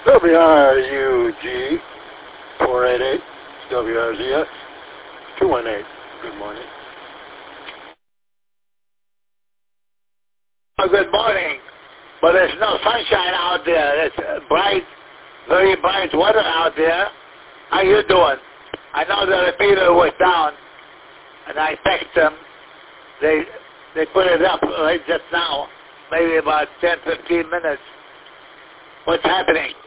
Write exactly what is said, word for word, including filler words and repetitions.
W R U G four eight eight, W R Z S two one eight. Good morning. Oh, good morning. But there's no sunshine out there. It's uh, bright, very bright weather out there. How you doing? I know the repeater was down, and I texted them. They they put it up right just now, maybe about ten, fifteen minutes. What's happening?